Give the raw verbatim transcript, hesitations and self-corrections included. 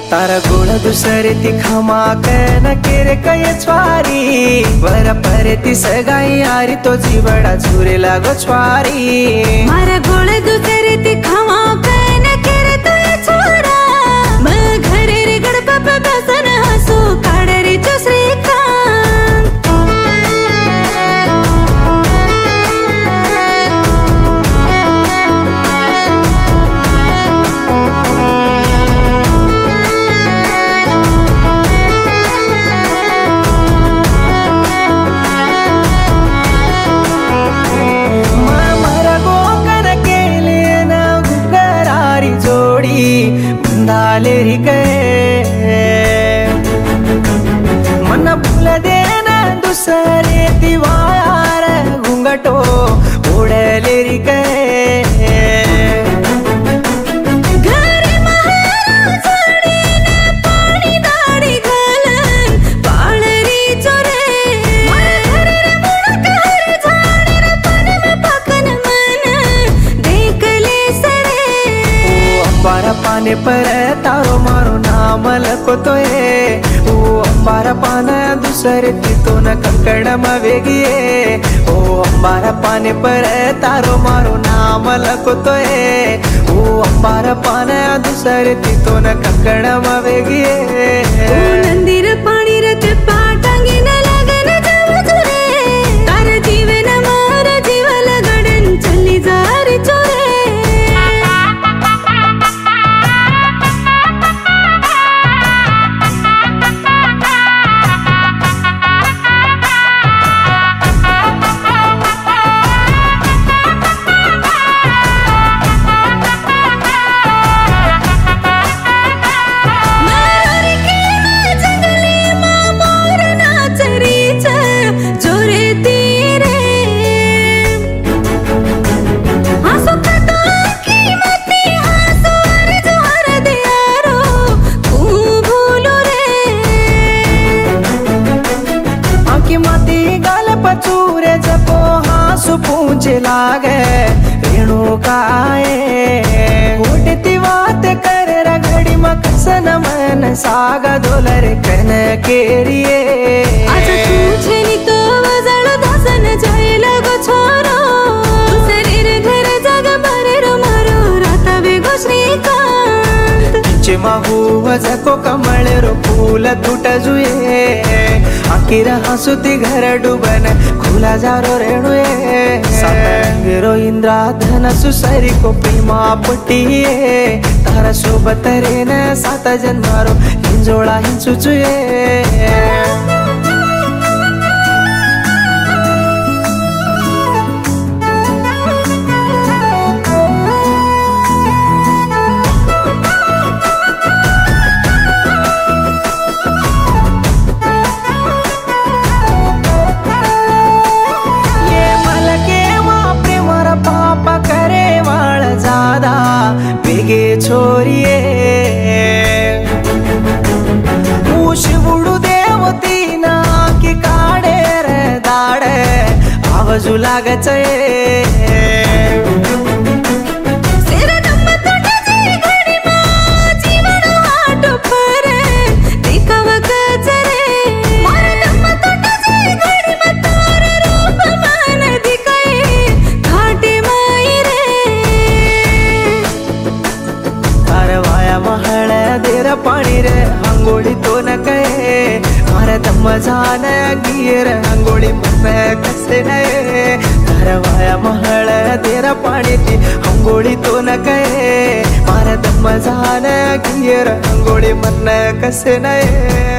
तारा गोळ दुसरे ती खमा न केरे कय छवारी वर परे ती सगाई आरी तो जीवडा झुरे लागो छवारी मारा गोळ दुसरे ती खमा न केरे तो छोरा मग घरे रे गडपप बसन हसू काढ रे दुसरे री गए मन भूल देना दुसरे दिवार घुंगटो ओढ़ले री गए घरे महाराजाने पाणी दाढी घालन पाळरी चोरे घरे मुडक हर झाडे पन में पकन मन देखले सरे ओ अंबारा पाने पर तारो मारो नाम लको तो ये ओ अंबारा पाना दुसरे तो न कंकड़ वेगिए ओ अंबारा पाने पर तारो मारो नाम लको तो ये ओ अंबारा पाना दुसरे तो न कंकड़ वेगिए नंदीर पाणी रच पाटांगी न लगन जवजुरे तार जीवन मार जीव लगडन चली जारी चोरे पूछे लागे रेणु काए उठती बात कर रगड़ी मकसन मन सागा दोलर कन केरिए आज तुझे नी तो वजळ दासन जाय लगो छोरो शरीर घर जग भरे रो मारो राता बेगो श्रीकांत चे माहू वजको कमळ रो फूल तुट जुए आखिर हसुती घर डुबन खुला जारो रेणुए सातंगरो इंद्रा धन सुसरी को प्रेमा पटिए तारा सोबत रेन सात जन्मारो हिंजोळा हिंचुचुए बेगे छोरिए शिवुडू देवती ना की काढे रे दाडे आवाजू लागचे पाणी रे अंगोळी तो न कहे मारा तम जान गियर अंगोळी मन कसे नये धरवाया महळ तेरा पाणी ती अंगोळी तो न कहे मारा तम जान गियर अंगोळी मन कसे नये